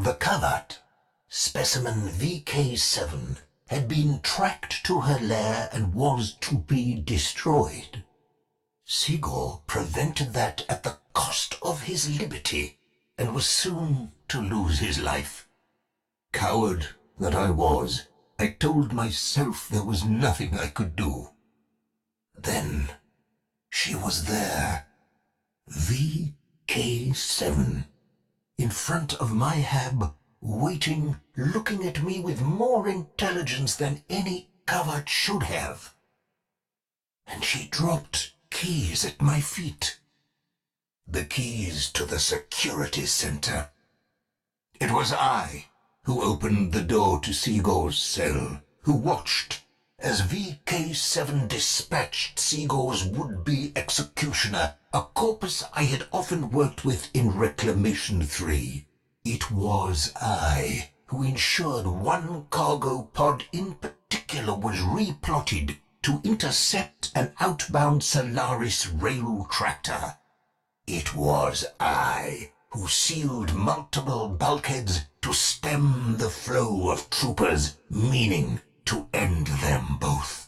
The Kavat, specimen VK7, had been tracked to her lair and was to be destroyed. Sigor prevented that at the cost of his liberty, and was soon to lose his life. Coward that I was, I told myself there was nothing I could do. Then she was there, VK7, in front of my hab, waiting, looking at me with more intelligence than any Kavat should have. And she dropped keys at my feet. The keys to the security center. It was I who opened the door to Sigor's cell, who watched as VK7 dispatched Sigor's would-be executioner, a corpus I had often worked with in Reclamation 3. It was I who ensured one cargo pod in particular was replotted to intercept an outbound Solaris rail tractor. It was I who sealed multiple bulkheads to stem the flow of troopers, meaning to end them both.